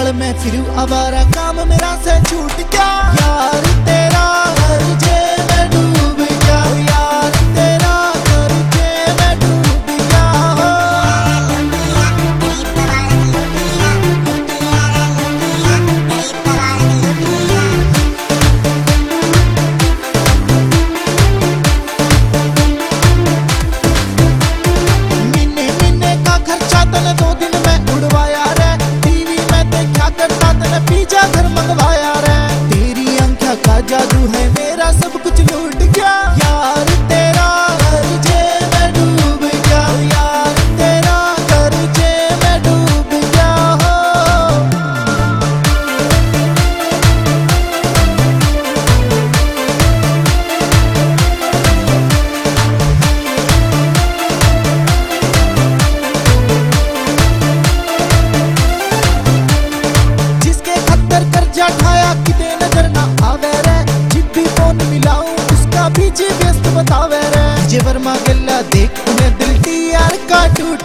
नाल मैं फिरू आवारा, काम मेरा से छूट गया। यार तेरा कर जे मैं डूब गया, यार तेरा कर जे मैं डूब गया हो। महीने महीने का खर्चा तने 2 दिन में उड़वाया रे, टीवी में देखा करता तने पिज्जा घर मंगवाया रे। तेरी आंखों का जादू है मेरा सब कुछ लूट गया। यार तेरा कर जे मैं डूब गया, यार तेरा कर जे मैं डूब गया हो। जिसके खत्तर कर्जा ठाया किते नजर ना आवे रे, जिब भी फोन मिलाऊं उसका भी जी व्यस्त बतावे रे। जे वर्मा गल्ला देख उन्हें दिल की यार का टूट